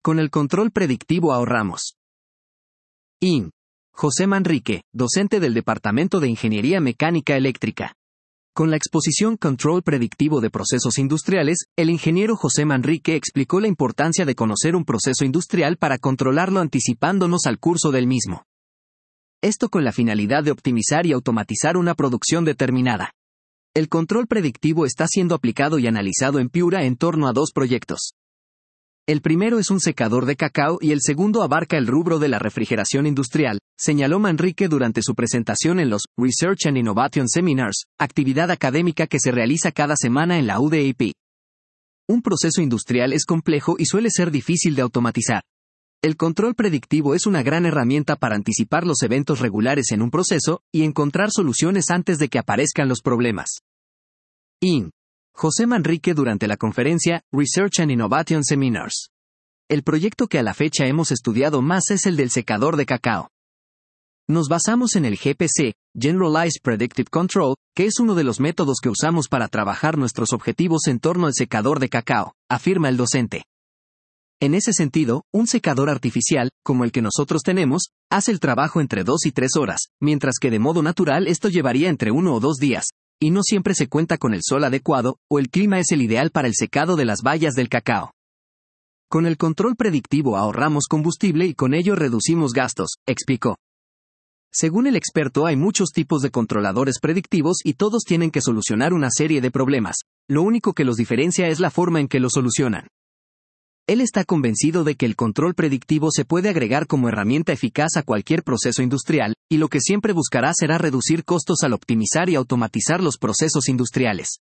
Con el control predictivo ahorramos. IN. José Manrique, docente del Departamento de Ingeniería Mecánica Eléctrica. Con la exposición Control Predictivo de Procesos Industriales, el ingeniero José Manrique explicó la importancia de conocer un proceso industrial para controlarlo anticipándonos al curso del mismo. Esto con la finalidad de optimizar y automatizar una producción determinada. El control predictivo está siendo aplicado y analizado en Piura en torno a 2 proyectos. El primero es un secador de cacao y el segundo abarca el rubro de la refrigeración industrial, señaló Manrique durante su presentación en los Research and Innovation Seminars, actividad académica que se realiza cada semana en la UDAP. Un proceso industrial es complejo y suele ser difícil de automatizar. El control predictivo es una gran herramienta para anticipar los eventos regulares en un proceso y encontrar soluciones antes de que aparezcan los problemas. IN. José Manrique durante la conferencia Research and Innovation Seminars. El proyecto que a la fecha hemos estudiado más es el del secador de cacao. Nos basamos en el GPC, Generalized Predictive Control, que es uno de los métodos que usamos para trabajar nuestros objetivos en torno al secador de cacao, afirma el docente. En ese sentido, un secador artificial, como el que nosotros tenemos, hace el trabajo entre 2 y 3 horas, mientras que de modo natural esto llevaría entre 1 o 2 días. Y no siempre se cuenta con el sol adecuado, o el clima es el ideal para el secado de las bayas del cacao. Con el control predictivo ahorramos combustible y con ello reducimos gastos, explicó. Según el experto hay muchos tipos de controladores predictivos y todos tienen que solucionar una serie de problemas, lo único que los diferencia es la forma en que los solucionan. Él está convencido de que el control predictivo se puede agregar como herramienta eficaz a cualquier proceso industrial, y lo que siempre buscará será reducir costos al optimizar y automatizar los procesos industriales.